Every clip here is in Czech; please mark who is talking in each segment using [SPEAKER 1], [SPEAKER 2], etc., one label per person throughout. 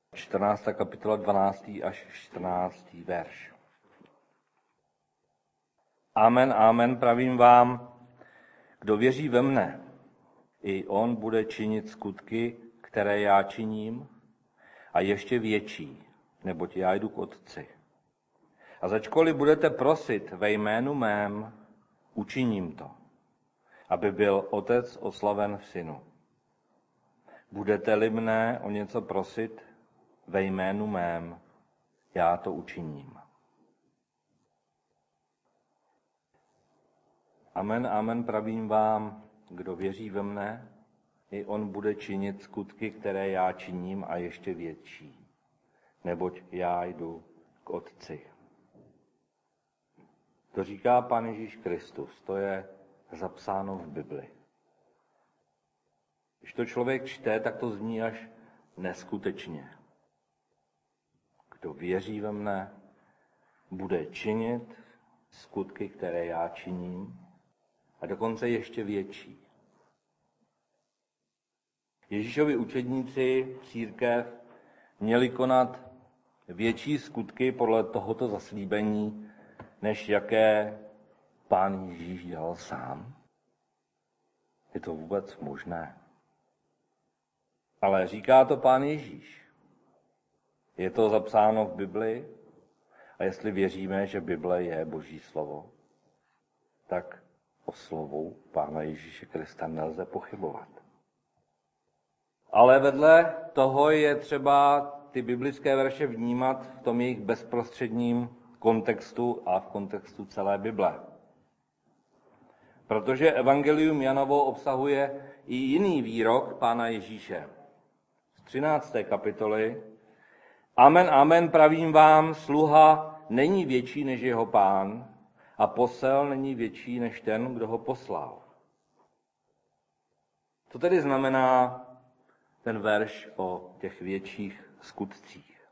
[SPEAKER 1] 14. kapitola 12. až 14. verš. Amen, amen, pravím vám, kdo věří ve mne, i on bude činit skutky, které já činím, a ještě větší, neboť já jdu k Otci. A začkoliv budete prosit ve jménu mém, učiním to, aby byl Otec oslaven v Synu. Budete-li mne o něco prosit ve jménu mém, já to učiním. Amen, amen, pravím vám, kdo věří ve mne, i on bude činit skutky, které já činím, a ještě větší, neboť já jdu k Otci. To říká Pán Ježíš Kristus, to je zapsáno v Bibli. Když to člověk čte, tak to zní až neskutečně. Kdo věří ve mne, bude činit skutky, které já činím, a dokonce ještě větší. Ježíšovi učedníci, církev, měli konat větší skutky podle tohoto zaslíbení, než jaké Pán Ježíš dělal sám. Je to vůbec možné? Ale říká to Pán Ježíš. Je to zapsáno v Bibli, a jestli věříme, že Bible je Boží slovo, tak o slovu Pána Ježíše Krista nelze pochybovat. Ale vedle toho je třeba ty biblické verše vnímat v tom jejich bezprostředním kontextu a v kontextu celé Bible. Protože Evangelium Janovo obsahuje i jiný výrok Pána Ježíše. Z 13. kapitoly. Amen, amen, pravím vám, sluha není větší než jeho pán a posel není větší než ten, kdo ho poslal. Co tedy znamená ten verš o těch větších skutcích?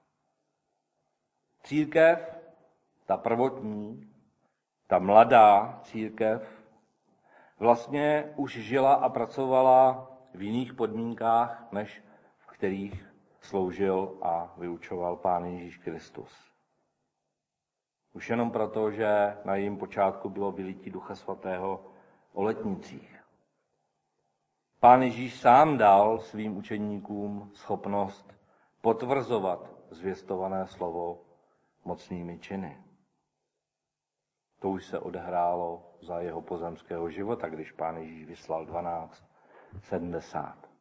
[SPEAKER 1] Církev, ta prvotní, ta mladá církev, vlastně už žila a pracovala v jiných podmínkách, než v kterých sloužil a vyučoval Pán Ježíš Kristus. Už jenom proto, že na jejím počátku bylo vylití Ducha Svatého o letnicích. Pán Ježíš sám dal svým učeníkům schopnost potvrzovat zvěstované slovo mocnými činy. To už se odehrálo za jeho pozemského života, když Pán Ježíš vyslal 1270.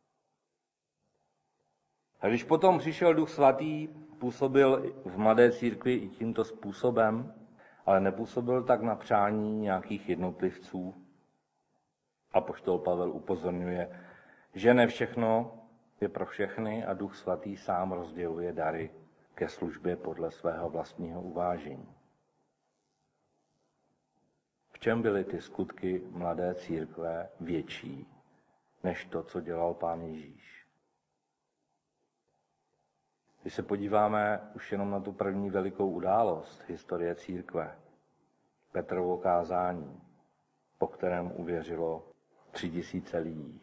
[SPEAKER 1] A když potom přišel Duch Svatý, působil v mladé církvi i tímto způsobem, ale nepůsobil tak na přání nějakých jednotlivců. Apoštol Pavel upozorňuje, že ne všechno je pro všechny a Duch Svatý sám rozděluje dary ke službě podle svého vlastního uvážení. V čem byly ty skutky mladé církve větší než to, co dělal Pán Ježíš? Když se podíváme už jenom na tu první velikou událost historie církve, Petrovo kázání, po kterém uvěřilo 3000 lidí.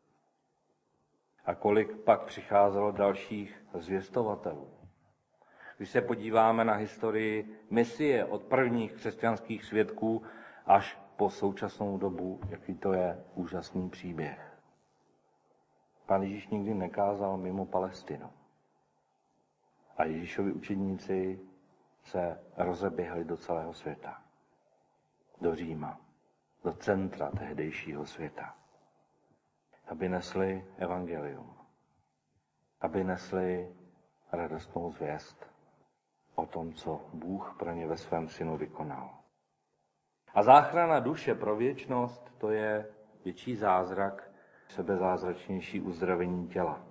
[SPEAKER 1] A kolik pak přicházelo dalších zvěstovatelů. Když se podíváme na historii misie od prvních křesťanských svědků až po současnou dobu, jaký to je úžasný příběh. Pán Ježíš nikdy nekázal mimo Palestinu. A Ježíšovi učedníci se rozeběhli do celého světa. Do Říma, do centra tehdejšího světa. Aby nesli evangelium. Aby nesli radostnou zvěst o tom, co Bůh pro ně ve svém synu vykonal. A záchrana duše pro věčnost, to je větší zázrak, sebezázračnější uzdravení těla.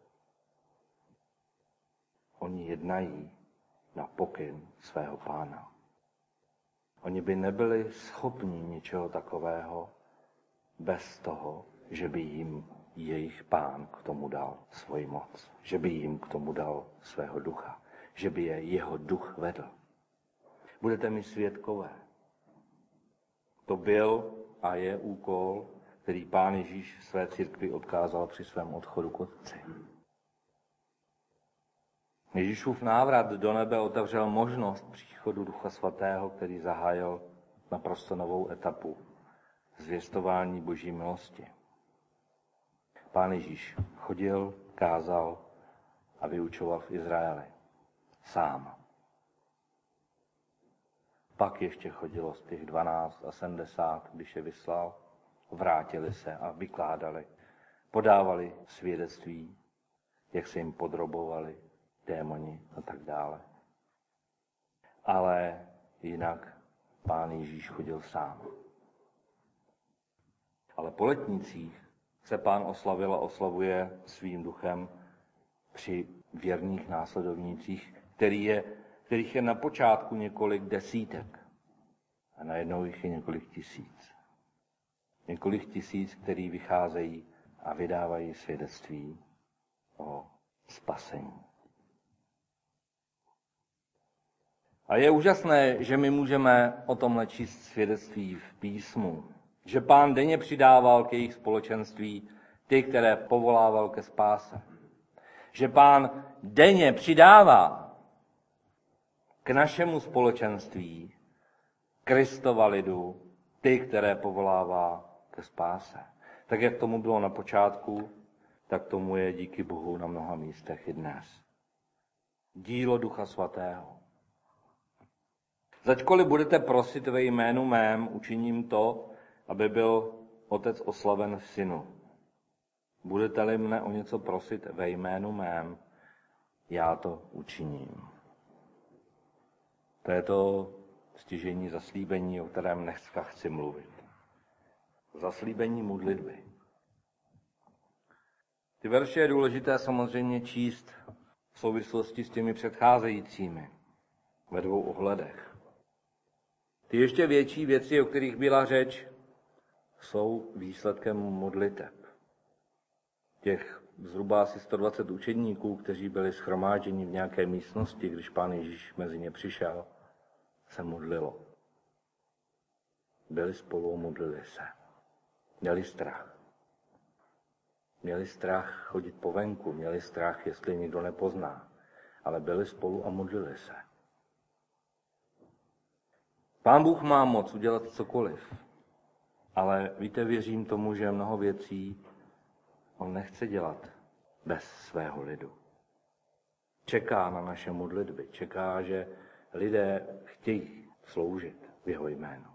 [SPEAKER 1] Oni jednají na pokyn svého Pána. Oni by nebyli schopni ničeho takového bez toho, že by jim jejich Pán k tomu dal svoji moc. Že by jim k tomu dal svého ducha. Že by je jeho duch vedl. Budete mi svědkové. To byl a je úkol, který Pán Ježíš své církvi odkázal při svém odchodu k Otci. Ježíšův návrat do nebe otevřel možnost příchodu Ducha Svatého, který zahájil naprosto novou etapu zvěstování Boží milosti. Pán Ježíš chodil, kázal a vyučoval v Izraeli. Sám. Pak ještě chodilo z těch 12 a 70, když je vyslal, vrátili se a vykládali, podávali svědectví, jak se jim podrobovali démoni a tak dále. Ale jinak Pán Ježíš chodil sám. Ale po letnicích se Pán oslavil a oslavuje svým duchem při věrných následovnících, kterých je na počátku několik desítek a najednou jich je několik tisíc. Několik tisíc, který vycházejí a vydávají svědectví o spasení. A je úžasné, že my můžeme o tomhle číst svědectví v písmu, že Pán denně přidával k jejich společenství ty, které povolával ke spáse. Že Pán denně přidává k našemu společenství Kristova lidu ty, které povolává ke spáse. Tak, jak tomu bylo na počátku, tak tomu je díky Bohu na mnoha místech i dnes. Dílo Ducha Svatého. Začkoliv budete prosit ve jménu mém, učiním to, aby byl Otec oslaven v Synu. Budete-li mne o něco prosit ve jménu mém, já to učiním. To je to stěžejní zaslíbení, o kterém dneska chci mluvit. Zaslíbení modlitby. Ty verše je důležité samozřejmě číst v souvislosti s těmi předcházejícími ve dvou ohledech. Ty ještě větší věci, o kterých byla řeč, jsou výsledkem modliteb. Těch zhruba asi 120 učedníků, kteří byli shromážděni v nějaké místnosti, když Pán Ježíš mezi ně přišel, se modlilo. Byli spolu a modlili se. Měli strach. Měli strach chodit po venku, měli strach, jestli nikdo nepozná, ale byli spolu a modlili se. Pán Bůh má moc udělat cokoliv, ale víte, věřím tomu, že mnoho věcí on nechce dělat bez svého lidu. Čeká na naše modlitby, čeká, že lidé chtějí sloužit v jeho jménu.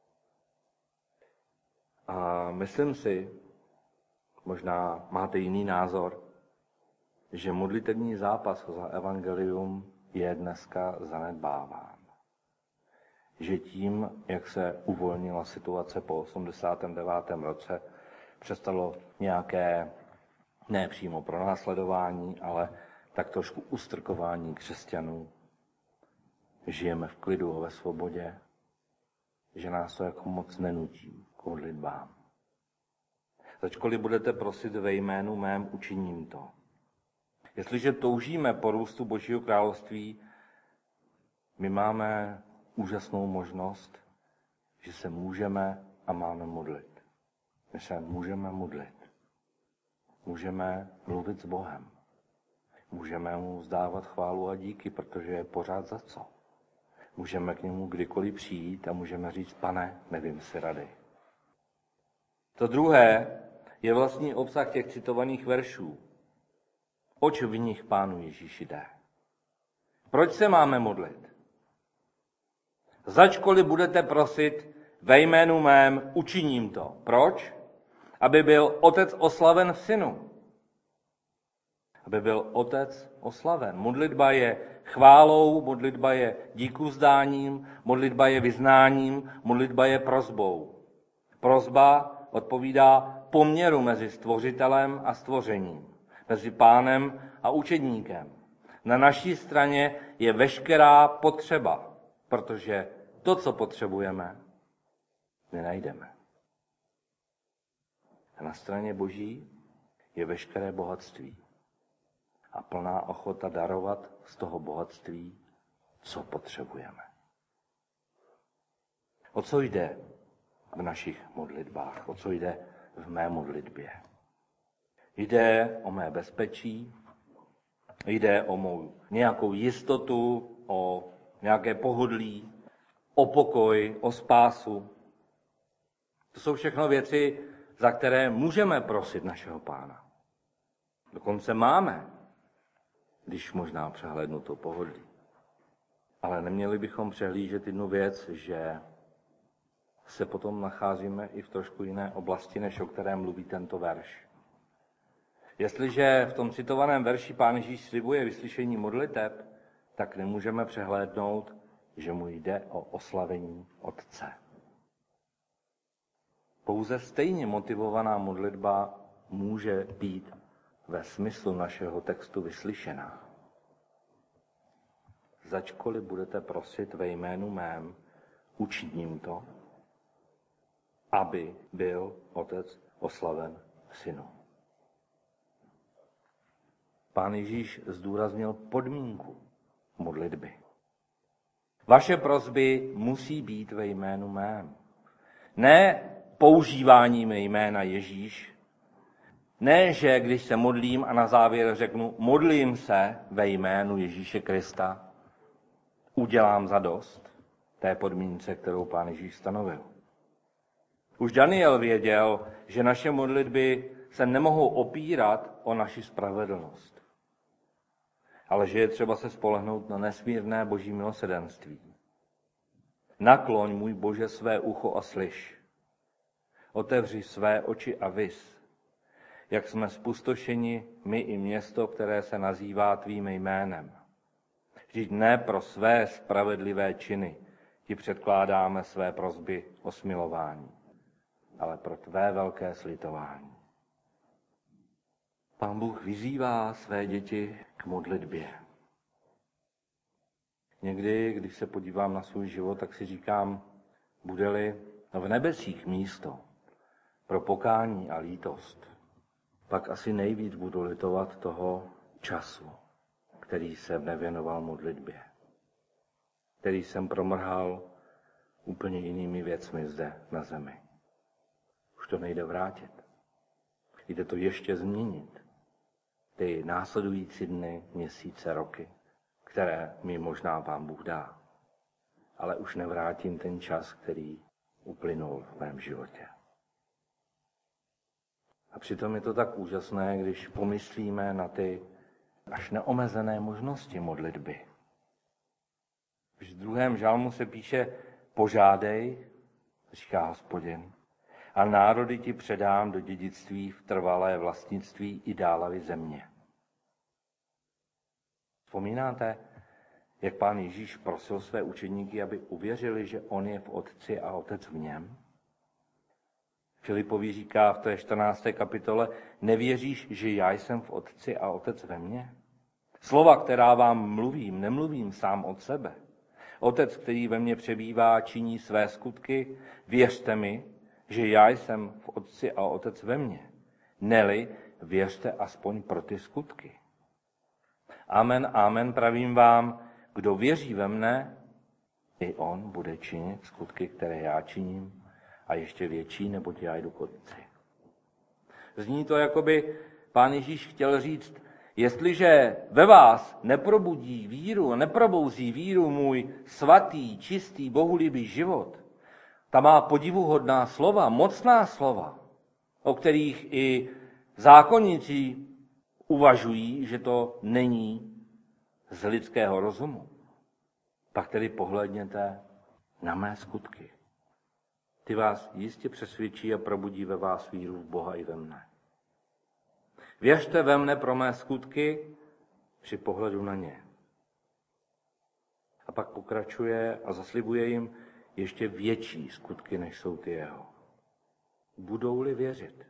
[SPEAKER 1] A myslím si, možná máte jiný názor, že modlitební zápas za evangelium je dneska zanedbáván. Že tím, jak se uvolnila situace po 89. roce, přestalo nějaké, ne přímo pronásledování, ale tak trošku ustrkování křesťanů. Žijeme v klidu a ve svobodě, že nás to jako moc nenutí k modlitbám. Ačkoliv budete prosit ve jménu mém, učiním to. Jestliže toužíme po růstu Božího království, my máme úžasnou možnost, že se můžeme a máme modlit. My se můžeme modlit. Můžeme mluvit s Bohem. Můžeme mu vzdávat chválu a díky, protože je pořád za co. Můžeme k němu kdykoliv přijít a můžeme říct, Pane, nevím si rady. To druhé je vlastní obsah těch citovaných veršů. Oč v nich Pánu Ježíši jde? Proč se máme modlit? Začkoliv budete prosit ve jménu mém, učiním to. Proč? Aby byl Otec oslaven v Synu. Aby byl Otec oslaven. Modlitba je chválou, modlitba je díkuvzdáním, modlitba je vyznáním, modlitba je prosbou. Prosba odpovídá poměru mezi stvořitelem a stvořením, mezi Pánem a učedníkem. Na naší straně je veškerá potřeba, protože to, co potřebujeme, nenajdeme. A na straně Boží je veškeré bohatství a plná ochota darovat z toho bohatství, co potřebujeme. O co jde v našich modlitbách? O co jde v mé modlitbě? Jde o mé bezpečí, Jde o mou nějakou jistotu, o nějaké pohodlí, o pokoj, o spásu. To jsou všechno věci, za které můžeme prosit našeho Pána. Dokonce máme, když možná přehlédnu to pohodlí. Ale neměli bychom přehlížet jednu věc, že se potom nacházíme i v trošku jiné oblasti, než o které mluví tento verš. Jestliže v tom citovaném verši Pán Ježíš slibuje vyslyšení modliteb, tak nemůžeme přehlédnout, že mu jde o oslavení Otce. Pouze stejně motivovaná modlitba může být ve smyslu našeho textu vyslyšená. Začkoliv budete prosit ve jménu mém, učiním to, aby byl Otec oslaven v Synu. Pán Ježíš zdůraznil podmínku modlitby. Vaše prosby musí být ve jménu mém. Ne používáním jména Ježíš, ne, že když se modlím a na závěr řeknu, modlím se ve jménu Ježíše Krista, udělám zadost té podmínce, kterou Pán Ježíš stanovil. Už Daniel věděl, že naše modlitby se nemohou opírat o naši spravedlnost, ale že je třeba se spolehnout na nesmírné boží milosrdenství. Nakloň, můj Bože, své ucho a slyš. Otevři své oči a vis, jak jsme zpustošeni my i město, které se nazývá tvým jménem. Vždyť ne pro své spravedlivé činy ti předkládáme své prosby o smilování, ale pro tvé velké slitování. Pán Bůh vyzývá své děti k modlitbě. Někdy, když se podívám na svůj život, tak si říkám, bude-li v nebesích místo pro pokání a lítost, pak asi nejvíc budu litovat toho času, který jsem nevěnoval modlitbě, který jsem promrhal úplně jinými věcmi zde na zemi. Už to nejde vrátit. Jde to ještě změnit. Ty následující dny, měsíce, roky, které mi možná Pán Bůh dá. Ale už nevrátím ten čas, který uplynul v mém životě. A přitom je to tak úžasné, když pomyslíme na ty až neomezené možnosti modlitby. V druhém žalmu se píše, požádej, říká Hospodin, a národy ti předám do dědictví v trvalé vlastnictví i dálavy země. Vzpomínáte, jak Pán Ježíš prosil své učedníky, aby uvěřili, že on je v Otci a Otec v něm? Filipovi říká v té 14. kapitole, nevěříš, že já jsem v Otci a Otec ve mně? Slova, která vám mluvím, nemluvím sám od sebe. Otec, který ve mně přebývá, činí své skutky, věřte mi, že já jsem v Otci a Otec ve mně. Neli, věřte aspoň pro ty skutky. Amen, amen, pravím vám, kdo věří ve mne, i on bude činit skutky, které já činím, a ještě větší, neboť já jdu k Otci. Zní to, jako by Pán Ježíš chtěl říct, jestliže ve vás neprobudí víru, neprobouzí víru můj svatý, čistý, bohulibý život, ta má podivuhodná slova, mocná slova, o kterých i zákonníci uvažují, že to není z lidského rozumu. Pak tedy pohlédněte na mé skutky. Ty vás jistě přesvědčí a probudí ve vás víru v Boha i ve mne. Věřte ve mne pro mé skutky při pohledu na ně. A pak pokračuje a zaslibuje jim ještě větší skutky, než jsou ty jeho. Budou-li věřit.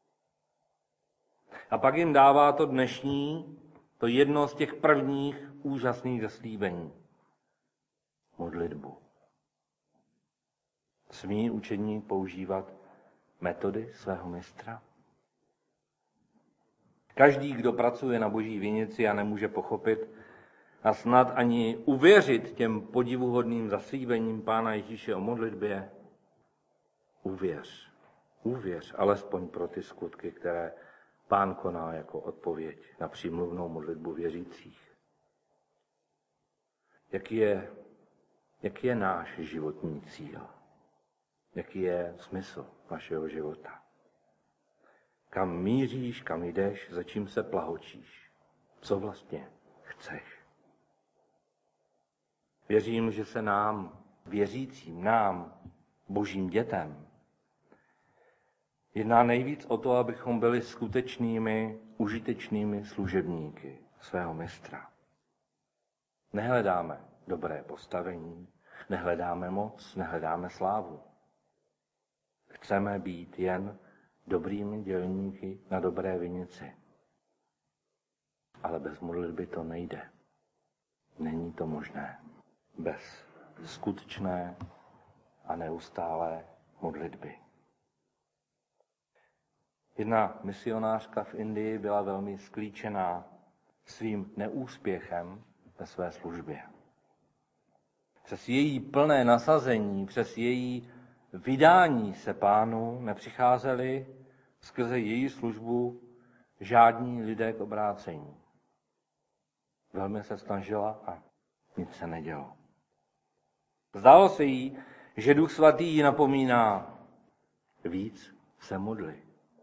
[SPEAKER 1] A pak jim dává to dnešní, to jedno z těch prvních úžasných zaslíbení. Modlitbu. Smí učedník používat metody svého mistra? Každý, kdo pracuje na boží vinici a nemůže pochopit a snad ani uvěřit těm podivuhodným zaslíbením Pána Ježíše o modlitbě, uvěř alespoň pro ty skutky, které Pán koná jako odpověď na přímluvnou modlitbu věřících. Jaký je náš životní cíl? Jaký je smysl našeho života? Kam míříš, kam jdeš, za čím se plahočíš? Co vlastně chceš? Věřím, že se nám, věřícím, nám, božím dětem, jedná nejvíc o to, abychom byli skutečnými, užitečnými služebníky svého mistra. Nehledáme dobré postavení, nehledáme moc, nehledáme slávu. Chceme být jen dobrými dělníky na dobré vinici. Ale bez modlitby to nejde. Není to možné. Bez skutečné a neustálé modlitby. Jedna misionářka v Indii byla velmi sklíčená svým neúspěchem ve své službě. Přes její plné nasazení, přes její vydání se Pánu nepřicházeli skrze její službu žádní lidé k obrácení. Velmi se snažila a nic se nedělo. Zdálo se jí, že Duch Svatý ji napomíná víc se modli.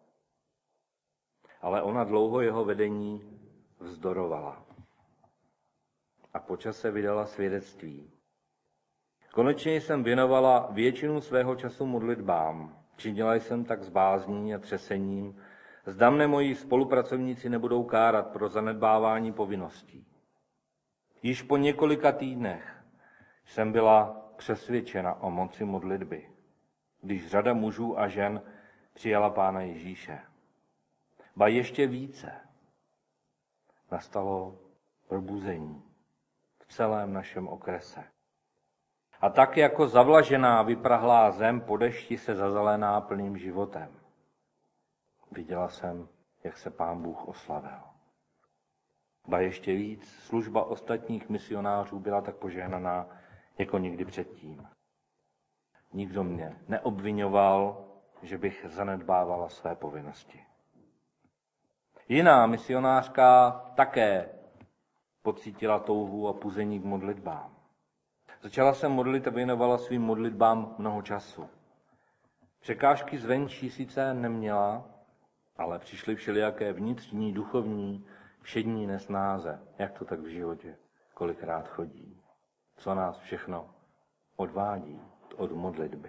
[SPEAKER 1] Ale ona dlouho jeho vedení vzdorovala. A po čase vydala svědectví. Konečně jsem věnovala většinu svého času modlitbám. Činila jsem tak s bázní a třesením. Zda mne moji spolupracovníci nebudou kárat pro zanedbávání povinností. Již po několika týdnech jsem byla přesvědčena o moci modlitby, když řada mužů a žen přijala Pána Ježíše. Ba ještě více. Nastalo probuzení v celém našem okrese. A tak jako zavlažená vyprahlá zem po dešti se zazelená plným životem. Viděla jsem, jak se Pán Bůh oslavil. Ba ještě víc, služba ostatních misionářů byla tak požehnaná jako nikdy předtím. Nikdo mě neobvinoval, že bych zanedbávala své povinnosti. Jiná misionářka také pocítila touhu a puzení k modlitbám. Začala se modlit a věnovala svým modlitbám mnoho času. Překážky zvenčí sice neměla, ale přišly všelijaké vnitřní, duchovní, všední nesnáze. Jak to tak v životě kolikrát chodí? Co nás všechno odvádí od modlitby?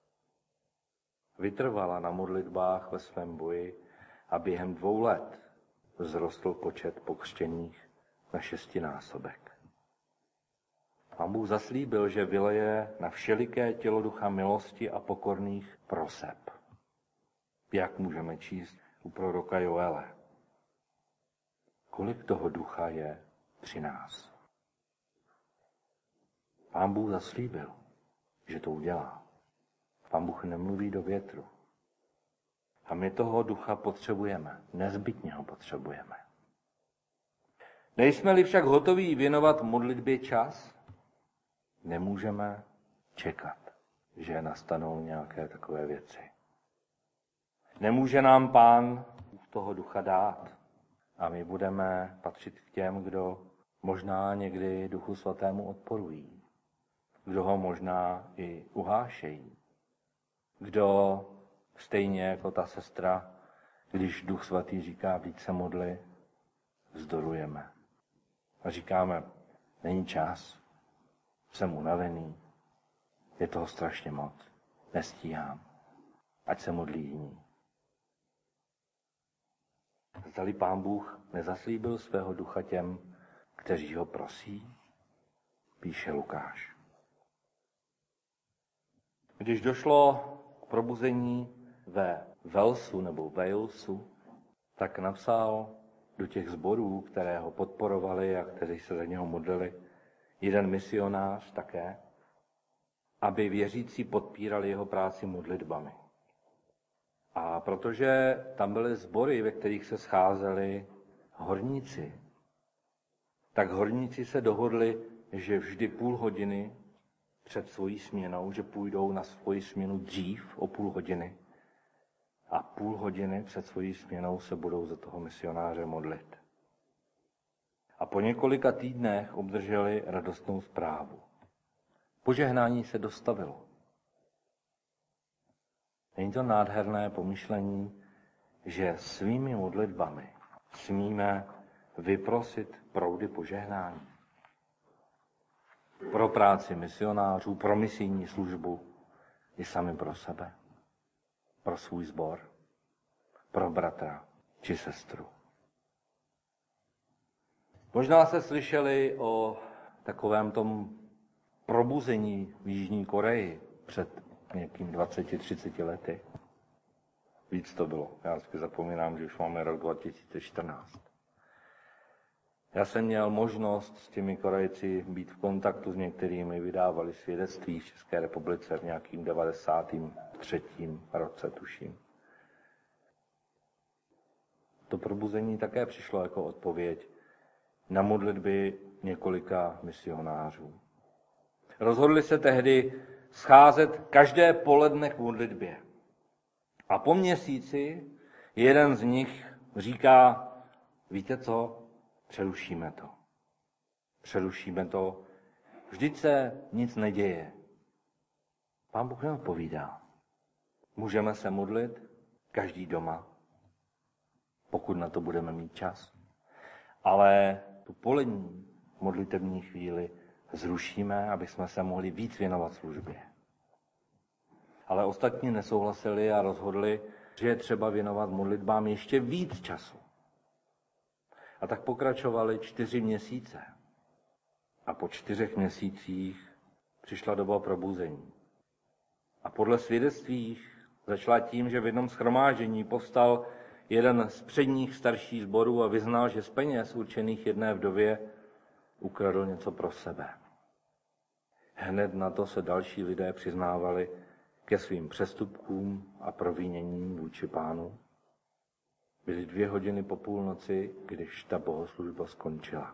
[SPEAKER 1] Vytrvala na modlitbách ve svém boji a během 2 let vzrostl počet pokřtěných na 6násobek. Pán Bůh zaslíbil, že vyleje na všeliké tělo ducha milosti a pokorných proseb. Jak můžeme číst u proroka Joele? Kolik toho ducha je při nás? Pán Bůh zaslíbil, že to udělá. Pán Bůh nemluví do větru. A my toho ducha potřebujeme, nezbytně ho potřebujeme. Nejsme-li však hotoví věnovat modlitbě čas, nemůžeme čekat, že nastanou nějaké takové věci. Nemůže nám Pán toho ducha dát a my budeme patřit k těm, kdo možná někdy Duchu Svatému odporují, kdo ho možná i uhášejí, kdo stejně jako ta sestra, když Duch Svatý říká více modli, vzdorujeme. A říkáme, není čas, jsem unavený, je toho strašně moc, nestíhám, ať se modlí jiní. Zdali Pán Bůh nezaslíbil svého ducha těm, kteří ho prosí, píše Lukáš. Když došlo k probuzení ve Walesu nebo Walesu, tak napsal do těch sborů, které ho podporovali a kteří se za něho modlili, jeden misionář také, aby věřící podpírali jeho práci modlitbami. A protože tam byly sbory, ve kterých se scházeli horníci, tak horníci se dohodli, že vždy půl hodiny před svojí směnou, že půjdou na svoji směnu dřív o půl hodiny a půl hodiny před svojí směnou se budou za toho misionáře modlit. A po několika týdnech obdrželi radostnou zprávu. Požehnání se dostavilo. Není to nádherné pomyšlení, že svými modlitbami smíme vyprosit proudy požehnání? Pro práci misionářů, pro misijní službu i sami pro sebe, pro svůj sbor, pro bratra či sestru. Možná jste slyšeli o takovém tom probuzení v Jižní Koreji před nějakým 20-30 lety. Víc to bylo. Já vždycky zapomínám, že už máme rok 2014. Já jsem měl možnost s těmi Korejci být v kontaktu s některými, vydávali svědectví v České republice v nějakým 93. roce, tuším. To probuzení také přišlo jako odpověď na modlitby několika misionářů. Rozhodli se tehdy scházet každé poledne k modlitbě. A po měsíci jeden z nich říká, víte co, přerušíme to. Přerušíme to. Vždyť se nic neděje. Pán Bůh neodpovídá. Můžeme se modlit každý doma, pokud na to budeme mít čas. Ale tu polední modlitební chvíli zrušíme, aby jsme se mohli víc věnovat službě. Ale ostatní nesouhlasili a rozhodli, že je třeba věnovat modlitbám ještě víc času. A tak pokračovali 4 měsíce. A po 4 měsících přišla doba probuzení. A podle svědectví začala tím, že v jednom shromáždění povstal jeden z předních starších sborů a vyznal, že z peněz určených jedné vdově ukradl něco pro sebe. Hned na to se další lidé přiznávali ke svým přestupkům a proviněním vůči Pánu. Byly 2 hodiny po půlnoci, když ta bohoslužba skončila.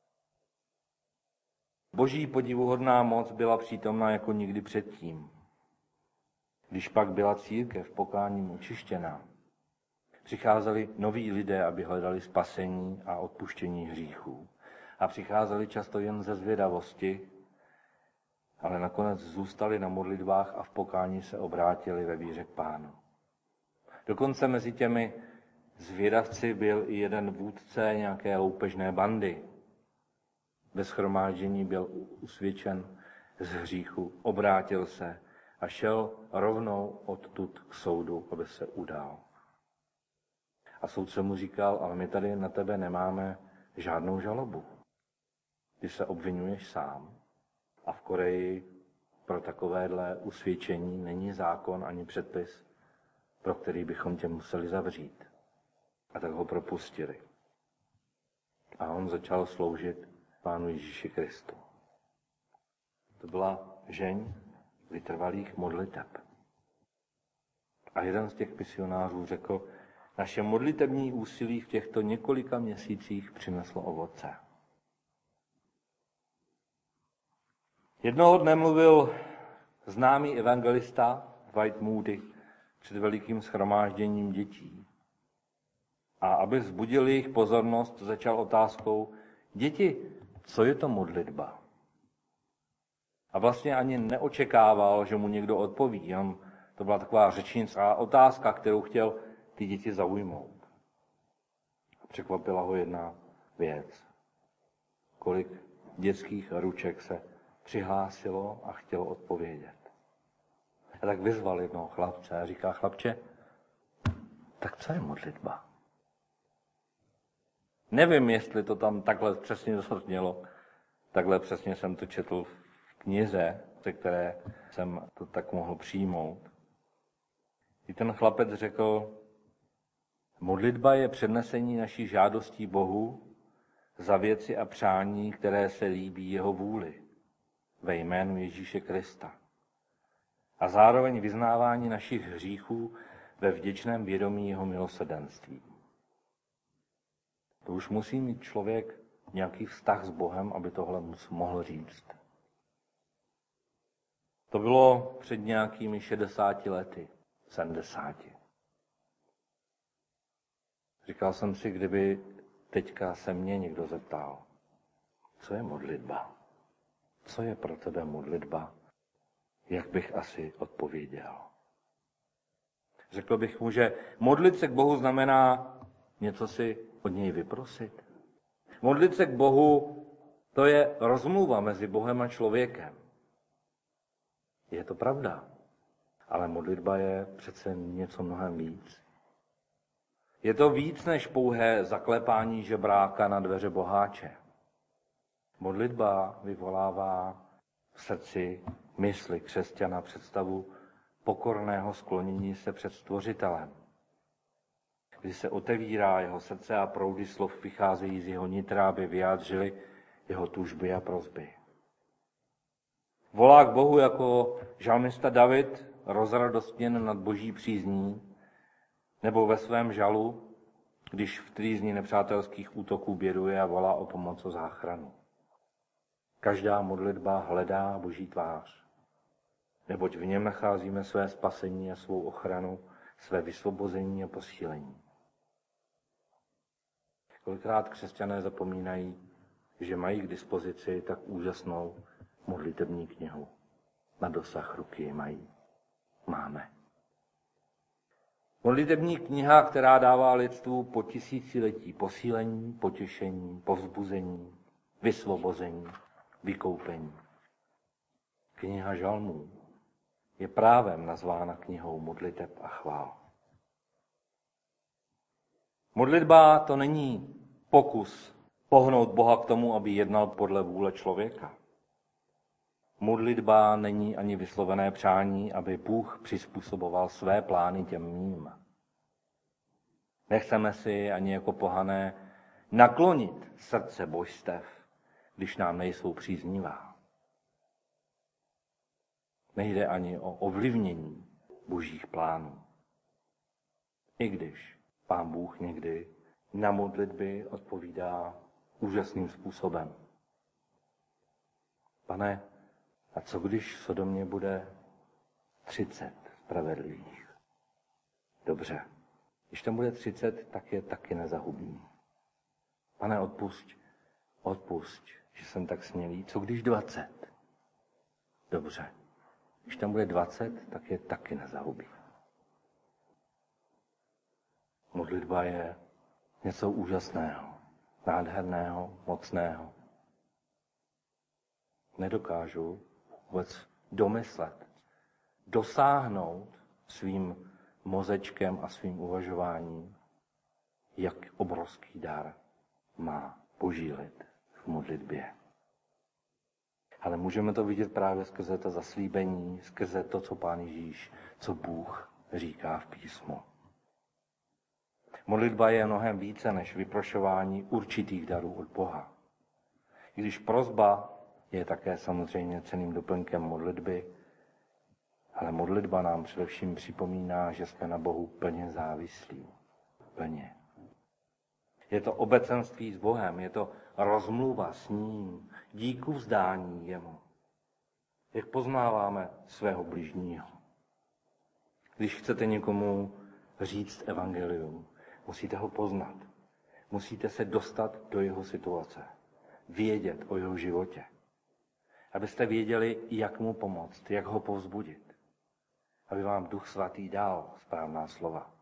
[SPEAKER 1] Boží podivuhodná moc byla přítomná jako nikdy předtím. Když pak byla církev pokáním očištěná, přicházeli noví lidé, aby hledali spasení a odpuštění hříchů. A přicházeli často jen ze zvědavosti, ale nakonec zůstali na modlitbách a v pokání se obrátili ve víře k Pánu. Dokonce mezi těmi zvědavci byl i jeden vůdce nějaké loupežné bandy. Ve shromáždění byl usvědčen z hříchu, obrátil se a šel rovnou odtud k soudu, aby se udal. A soudce mu říkal, ale my tady na tebe nemáme žádnou žalobu. Ty se obvinuješ sám. A v Koreji pro takovéhle usvědčení není zákon ani předpis, pro který bychom tě museli zavřít. A tak ho propustili. A on začal sloužit Pánu Ježíši Kristu. To byla žeň vytrvalých modliteb. A jeden z těch misionářů řekl, naše modlitební úsilí v těchto několika měsících přineslo ovoce. Jednoho dne mluvil známý evangelista Dwight Moody před velikým shromážděním dětí. A aby vzbudil jejich pozornost, začal otázkou, děti, co je to modlitba? A vlastně ani neočekával, že mu někdo odpoví. To byla taková řečnická otázka, kterou chtěl ty děti zaujmout. Překvapila ho jedna věc. Kolik dětských ruček se přihlásilo a chtělo odpovědět. A tak vyzval jednoho chlapce a říká, chlapče, tak co je modlitba? Nevím, jestli to tam takhle přesně zaznělo. Takhle přesně jsem to četl v knize, ze které jsem to tak mohl přijmout. I ten chlapec řekl, modlitba je přednesení našich žádostí Bohu za věci a přání, které se líbí jeho vůli ve jménu Ježíše Krista. A zároveň vyznávání našich hříchů ve vděčném vědomí jeho milosrdenství. To už musí mít člověk nějaký vztah s Bohem, aby tohle mohl říct. To bylo před nějakými 60 lety, 70. Říkal jsem si, kdyby teďka se mě někdo zeptal, co je modlitba? Co je pro tebe modlitba? Jak bych asi odpověděl? Řekl bych mu, že modlit se k Bohu znamená něco si od něj vyprosit. Modlit se k Bohu, to je rozmluva mezi Bohem a člověkem. Je to pravda, ale modlitba je přece něco mnohem víc. Je to víc než pouhé zaklepání žebráka na dveře boháče. Modlitba vyvolává v srdci mysli křesťana představu pokorného sklonění se před Stvořitelem. Kdy se otevírá jeho srdce a proudy slov vycházejí z jeho nitra, aby vyjádřili jeho tužby a prosby. Volá k Bohu jako žalmista David, rozradostněn nad boží přízní, nebo ve svém žalu, když v trýzni nepřátelských útoků běduje a volá o pomoc, o záchranu. Každá modlitba hledá boží tvář, neboť v něm nacházíme své spasení a svou ochranu, své vysvobození a posílení. Kolikrát křesťané zapomínají, že mají k dispozici tak úžasnou modlitební knihu. Na dosah ruky ji mají. Máme. Modlitební kniha, která dává lidstvu po tisíciletí posílení, potěšení, povzbuzení, vysvobození, vykoupení. Kniha žalmů je právem nazvána knihou modliteb a chvál. Modlitba to není pokus pohnout Boha k tomu, aby jednal podle vůle člověka. Modlitba není ani vyslovené přání, aby Bůh přizpůsoboval své plány těm mým. Nechceme si ani jako pohané naklonit srdce božstev, když nám nejsou příznivá. Nejde ani o ovlivnění božích plánů. I když Pán Bůh někdy na modlitby odpovídá úžasným způsobem. Pane, a co když v Sodomě bude 30 spravedlivých? Dobře, když tam bude 30, tak je taky nezahubím. Pane, odpusť, že jsem tak smělý. Co když 20? Dobře, když tam bude 20, tak je taky nezahubím. Modlitba je něco úžasného, nádherného, mocného. Nedokážu vůbec domyslet, dosáhnout svým mozečkem a svým uvažováním, jak obrovský dar má boží lid v modlitbě. Ale můžeme to vidět právě skrze to zaslíbení, skrze to, co Pán Ježíš, co Bůh říká v písmu. Modlitba je mnohem více než vyprošování určitých darů od Boha. I když prosba je také samozřejmě cenným doplňkem modlitby, ale modlitba nám především připomíná, že jsme na Bohu plně závislí. Plně. Je to obecenství s Bohem, je to rozmluva s ním, díku vzdání jemu. Jak poznáváme svého bližního. Když chcete někomu říct evangelium, musíte ho poznat. Musíte se dostat do jeho situace. Vědět o jeho životě. Abyste věděli, jak mu pomoct, jak ho povzbudit. Aby vám Duch Svatý dal správná slova.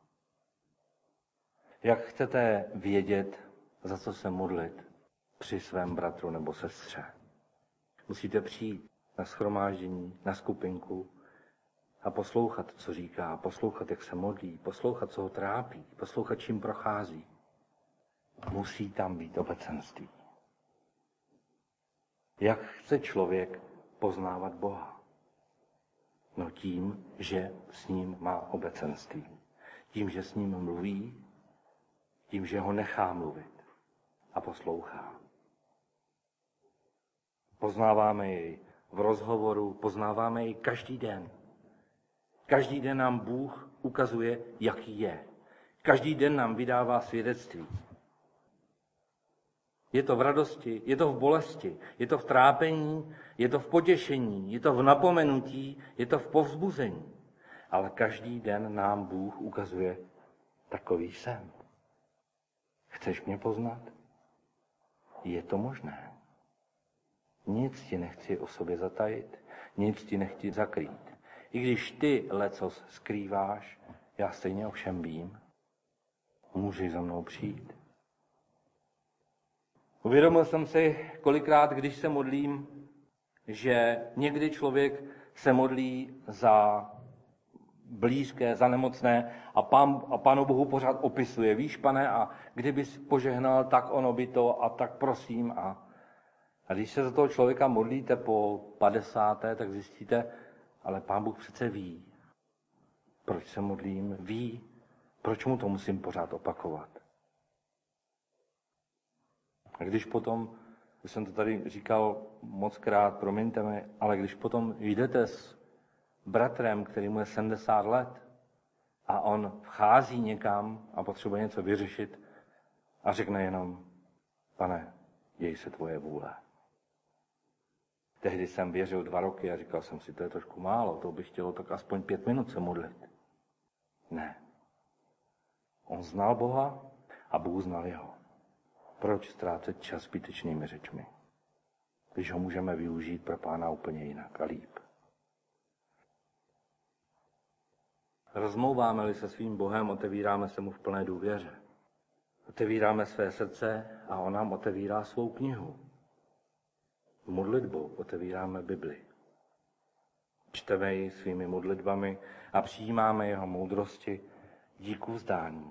[SPEAKER 1] Jak chcete vědět, za co se modlit při svém bratru nebo sestře? Musíte přijít na shromáždění, na skupinku a poslouchat, co říká, poslouchat, jak se modlí, poslouchat, co ho trápí, poslouchat, čím prochází. Musí tam být obecenství. Jak chce člověk poznávat Boha? No tím, že s ním má obecenství. Tím, že s ním mluví, tím, že ho nechá mluvit a poslouchá. Poznáváme jej v rozhovoru, poznáváme jej každý den. Každý den nám Bůh ukazuje, jaký je. Každý den nám vydává svědectví. Je to v radosti, je to v bolesti, je to v trápení, je to v potěšení, je to v napomenutí, je to v povzbuzení. Ale každý den nám Bůh ukazuje, takový jsem. Chceš mě poznat? Je to možné. Nic ti nechci o sobě zatajit, nic ti nechci zakrýt. I když ty lecos skrýváš, já stejně o všem vím. Můžeš za mnou přijít. Uvědomil jsem si kolikrát, když se modlím, že někdy člověk se modlí za blízké, za nemocné a Pánu Bohu pořád opisuje. Víš, Pane, a kdyby jsi požehnal, tak ono by to a tak prosím. A když se za toho člověka modlíte po 50., tak zjistíte, ale Pán Bůh přece ví, proč se modlím, ví, proč mu to musím pořád opakovat. A když potom, už jsem to tady říkal mockrát, promiňte mi, ale když potom jdete s bratrem, který mu je 70 let a on vchází někam a potřebuje něco vyřešit a řekne jenom, Pane, děj se tvoje vůle. Tehdy jsem věřil 2 roky a říkal jsem si, to je trošku málo, to bych chtělo tak aspoň 5 minut se modlit. Ne. On znal Boha a Bůh znal jeho. Proč ztrácet čas zbytečnými řečmi, když ho můžeme využít pro Pána úplně jinak a líp? Rozmlouváme-li se svým Bohem, otevíráme se mu v plné důvěře. Otevíráme své srdce a on nám otevírá svou knihu. Modlitbou otevíráme Bibli. Čteme ji svými modlitbami a přijímáme jeho moudrosti díku vzdání.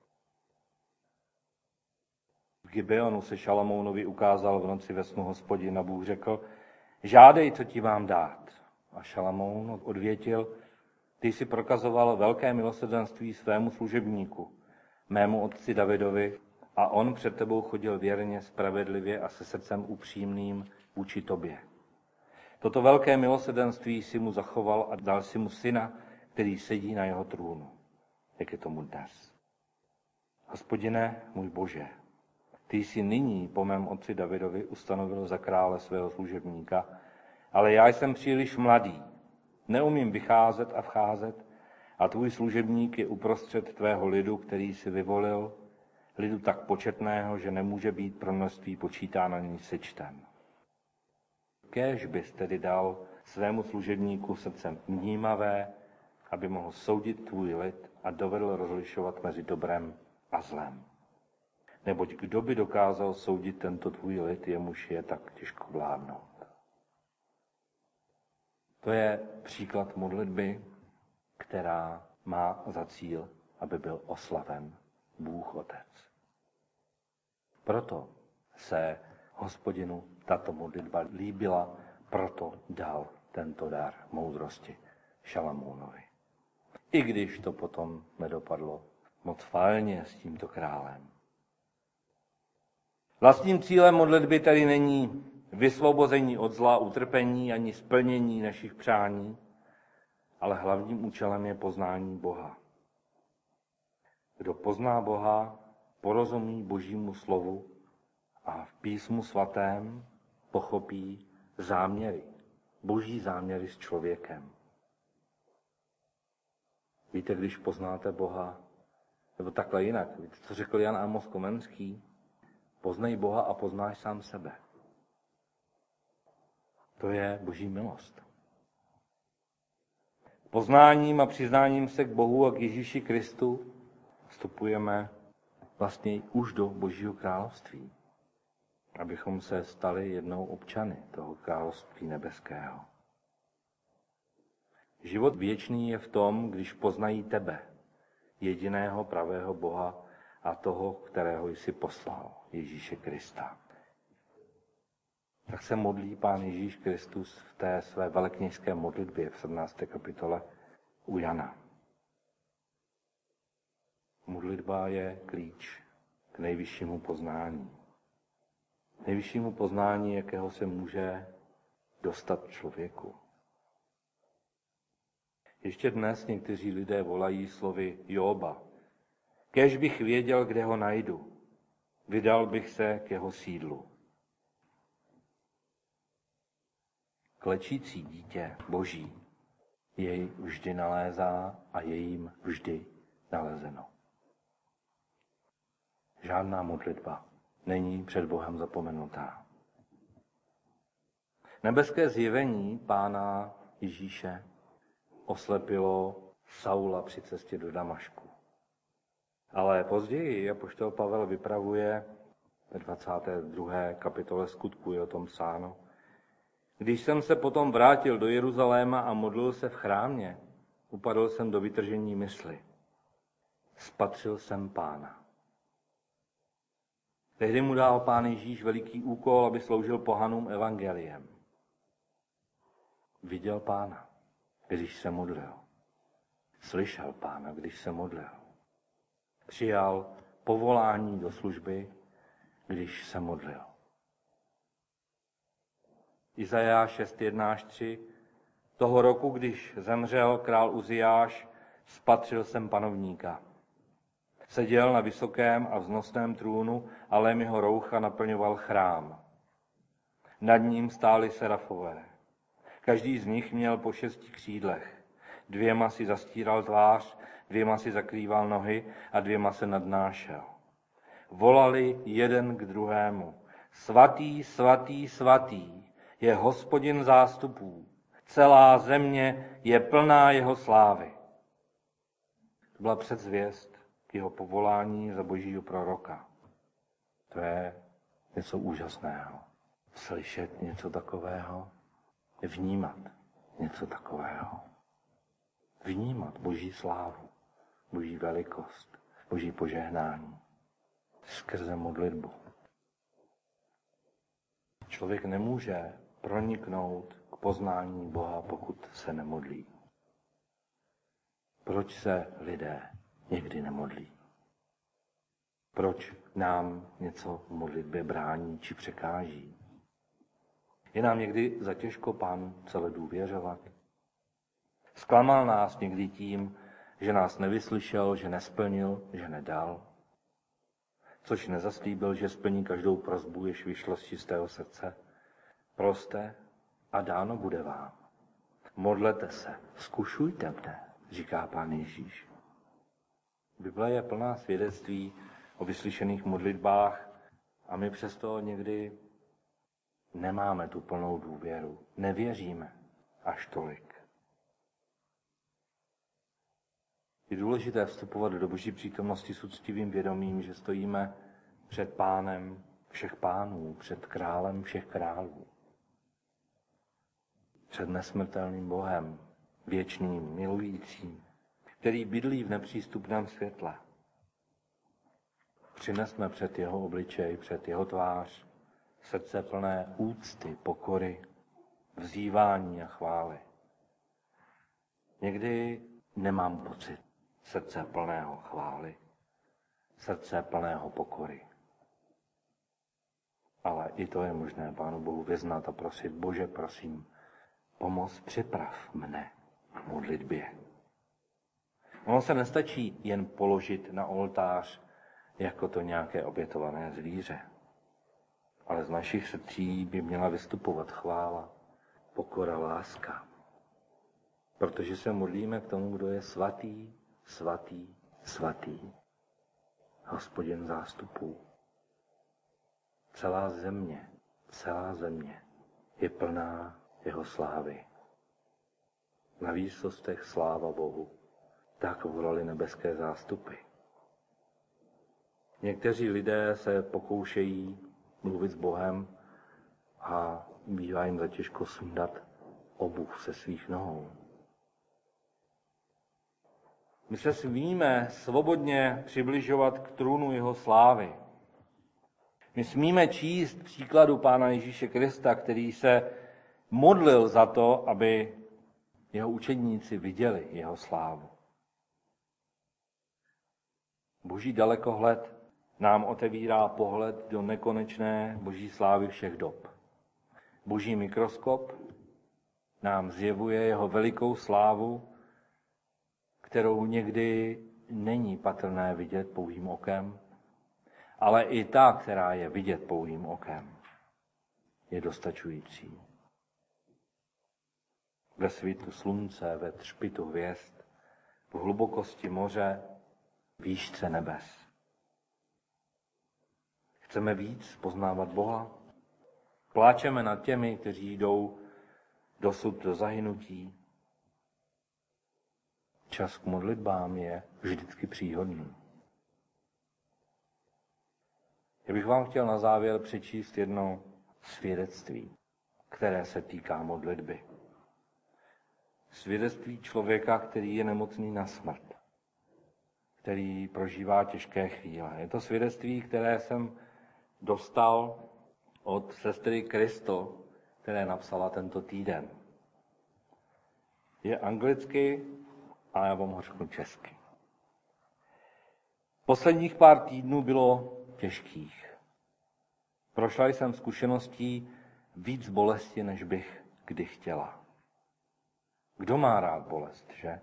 [SPEAKER 1] V Gibeonu se Šalamounovi ukázal v noci ve snu Hospodin a Bůh řekl, žádej, co ti mám dát. A Šalamoun odvětil, ty jsi prokazoval velké milosrdenství svému služebníku, mému otci Davidovi, a on před tebou chodil věrně, spravedlivě a se srdcem upřímným vůči tobě. Toto velké milosrdenství si mu zachoval a dal si mu syna, který sedí na jeho trůnu, jak je tomu dnes. Hospodine, můj Bože, ty jsi nyní po mém otci Davidovi ustanovil za krále svého služebníka, ale já jsem příliš mladý, neumím vycházet a vcházet a tvůj služebník je uprostřed tvého lidu, který jsi vyvolil, lidu tak početného, že nemůže být pro množství počítáno ani sečten. Kéž bys tedy dal svému služebníku srdcem vnímavé, aby mohl soudit tvůj lid a dovedl rozlišovat mezi dobrem a zlem. Neboť kdo by dokázal soudit tento tvůj lid, jemuž je tak těžko vládnout. To je příklad modlitby, která má za cíl, aby byl oslaven Bůh Otec. Proto se Hospodinu tato modlitba líbila, proto dal tento dar moudrosti Šalamounovi. I když to potom nedopadlo moc fajně s tímto králem. Vlastním cílem modlitby tedy není vysvobození od zla, utrpení ani splnění našich přání, ale hlavním účelem je poznání Boha. Kdo pozná Boha, porozumí Božímu slovu a v písmu svatém pochopí záměry, Boží záměry s člověkem. Víte, když poznáte Boha, nebo takhle jinak, víte, co řekl Jan Amos Komenský? Poznej Boha a poznáš sám sebe. To je Boží milost. Poznáním a přiznáním se k Bohu a k Ježíši Kristu vstupujeme vlastně už do Božího království, abychom se stali jednou občany toho království nebeského. Život věčný je v tom, když poznají tebe, jediného pravého Boha a toho, kterého jsi poslal, Ježíše Krista. Tak se modlí Pán Ježíš Kristus v té své velekněžské modlitbě v 17. kapitole u Jana. Modlitba je klíč k nejvyššímu poznání. Nejvyššímu poznání, jakého se může dostat člověku. Ještě dnes někteří lidé volají slovy Jóba. Kéž bych věděl, kde ho najdu, vydal bych se k jeho sídlu. Klečící dítě Boží jej vždy nalézá a je jim vždy nalezeno. Žádná modlitba není před Bohem zapomenutá. Nebeské zjevení Pána Ježíše oslepilo Saula při cestě do Damašku. Ale později apoštol Pavel vypravuje ve 22. kapitole Skutků je o tom psáno. Když jsem se potom vrátil do Jeruzaléma a modlil se v chrámě, upadl jsem do vytržení mysli. Spatřil jsem Pána. Tehdy mu dal Pán Ježíš veliký úkol, aby sloužil pohanům evangeliem. Viděl Pána, když se modlil. Slyšel Pána, když se modlil. Přijal povolání do služby, když se modlil. Izajáš 6.1-3. Toho roku, když zemřel král Uziáš, spatřil jsem panovníka. Seděl na vysokém a vznosném trůnu, a lém jeho roucha naplňoval chrám. Nad ním stáli serafové. Každý z nich měl po 6 křídlech. 2 si zastíral tvář, 2 si zakrýval nohy a 2 se nadnášel. Volali jeden k druhému. Svatý, svatý, svatý je Hospodin zástupů. Celá země je plná jeho slávy. To byla předzvěst k jeho povolání za božího proroka. To je něco úžasného. Slyšet něco takového, vnímat něco takového. Vnímat boží slávu, boží velikost, boží požehnání skrze modlitbu. Člověk nemůže proniknout k poznání Boha, pokud se nemodlí. Proč se lidé někdy nemodlí? Proč nám něco v modlitbě brání či překáží? Je nám někdy zatěžko Pánu celé důvěřovat? Zklamal nás někdy tím, že nás nevyslyšel, že nesplnil, že nedal? Což nezaslíbil, že splní každou prosbu, jež vyšlo z čistého srdce? Proste a dáno bude vám. Modlete se, zkušujte mne, říká Pán Ježíš. Bible je plná svědectví o vyslyšených modlitbách a my přesto někdy nemáme tu plnou důvěru. Nevěříme až tolik. Je důležité vstupovat do boží přítomnosti s úctivým vědomím, že stojíme před Pánem všech pánů, před králem všech králů. Před nesmrtelným Bohem, věčným, milujícím, který bydlí v nepřístupném světle. Přinesme před jeho obličej, před jeho tvář, srdce plné úcty, pokory, vzývání a chvály. Někdy nemám pocit srdce plného chvály, srdce plného pokory. Ale i to je možné Pánu Bohu vyznat a prosit, Bože, prosím, pomoz, připrav mne k modlitbě. Ono se nestačí jen položit na oltář jako to nějaké obětované zvíře. Ale z našich srdcí by měla vystupovat chvála, pokora, láska. Protože se modlíme k tomu, kdo je svatý, svatý, svatý. Hospodin zástupů. Celá země je plná jeho slávy. Na výsostech sláva Bohu. Tak volali nebeské zástupy. Někteří lidé se pokoušejí mluvit s Bohem a bývá jim zatěžko sundat obuv se svých nohou. My se smíme svobodně přibližovat k trůnu jeho slávy. My smíme číst příkladu Pána Ježíše Krista, který se modlil za to, aby jeho učedníci viděli jeho slávu. Boží dalekohled nám otevírá pohled do nekonečné boží slávy všech dob. Boží mikroskop nám zjevuje jeho velikou slávu, kterou někdy není patrné vidět pouhým okem, ale i ta, která je vidět pouhým okem, je dostačující. Ve svitu slunce, ve třpitu hvězd, v hlubokosti moře, výšce nebes. Chceme víc poznávat Boha? Pláčeme nad těmi, kteří jdou dosud do zahynutí? Čas k modlitbám je vždycky příhodný. Já bych vám chtěl na závěr přečíst jedno svědectví, které se týká modlitby. Svědectví člověka, který je nemocný na smrt, který prožívá těžké chvíle. Je to svědectví, které jsem dostal od sestry Kristo, které napsala tento týden. Je anglicky, a já vám ho řeknu česky. Posledních pár týdnů bylo těžkých. Prošla jsem zkušeností víc bolesti, než bych kdy chtěla. Kdo má rád bolest, že?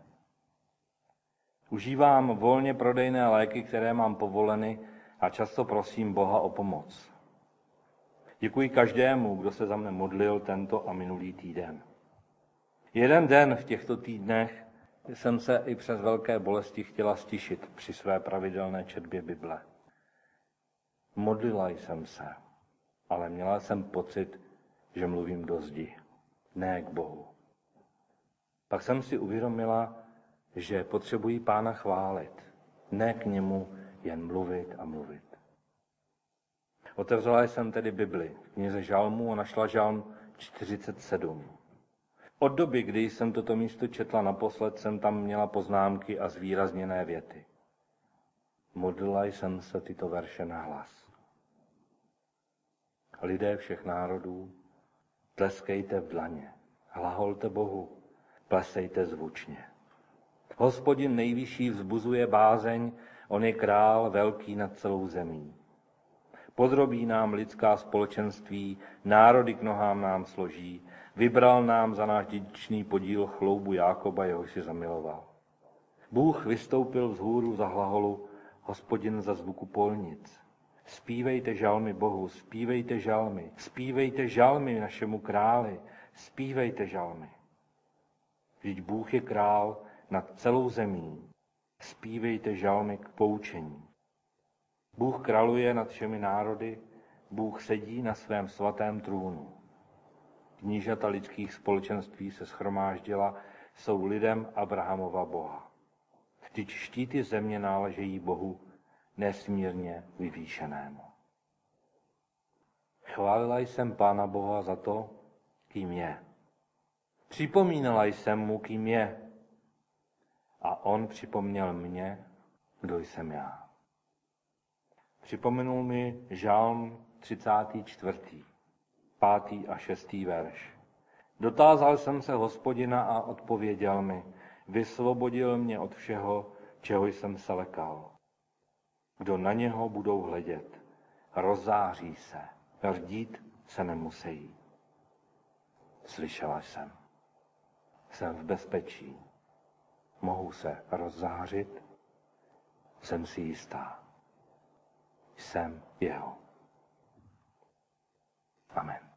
[SPEAKER 1] Užívám volně prodejné léky, které mám povoleny, a často prosím Boha o pomoc. Děkuji každému, kdo se za mne modlil tento a minulý týden. Jeden den v těchto týdnech jsem se i přes velké bolesti chtěla stišit při své pravidelné četbě Bible. Modlila jsem se, ale měla jsem pocit, že mluvím do zdi, ne k Bohu. Pak jsem si uvědomila, že potřebuji Pána chválit, ne k němu jen mluvit a mluvit. Otevřela jsem tedy Bibli v knize Žalmů a našla Žalm 47. Od doby, kdy jsem toto místo četla naposled, jsem tam měla poznámky a zvýrazněné věty. Modlila jsem se tyto verše nahlas. Lidé všech národů, tleskejte v dlaně, hlaholte Bohu, plesejte zvučně. Hospodin nejvyšší vzbuzuje bázeň, on je král velký nad celou zemí. Podrobí nám lidská společenství, národy k nohám nám složí, vybral nám za náš dědičný podíl chloubu Jákoba, jehož si zamiloval. Bůh vystoupil vzhůru za hlaholu, Hospodin za zvuku polnic. Zpívejte žalmy Bohu, zpívejte žalmy našemu králi, zpívejte žalmy. Vždyť Bůh je král nad celou zemí, zpívejte žalmy k poučení. Bůh králuje nad všemi národy, Bůh sedí na svém svatém trůnu. Knížata lidských společenství se shromáždila, jsou lidem Abrahamova Boha. Vždyť štíty země náležejí Bohu nesmírně vyvýšenému. Chválila jsem Pána Boha za to, kým je. Připomínala jsem mu, kým je. A on připomněl mě, kdo jsem já. Připomenul mi Žalm 34., 5. a 6. verš. Dotázal jsem se Hospodina a odpověděl mi. Vysvobodil mě od všeho, čeho jsem se lekal. Kdo na něho budou hledět, rozzáří se, rdít se nemusí. Slyšela jsem. Jsem v bezpečí. Mohu se rozzářit. Jsem si jistá. Jsem jeho. Amen.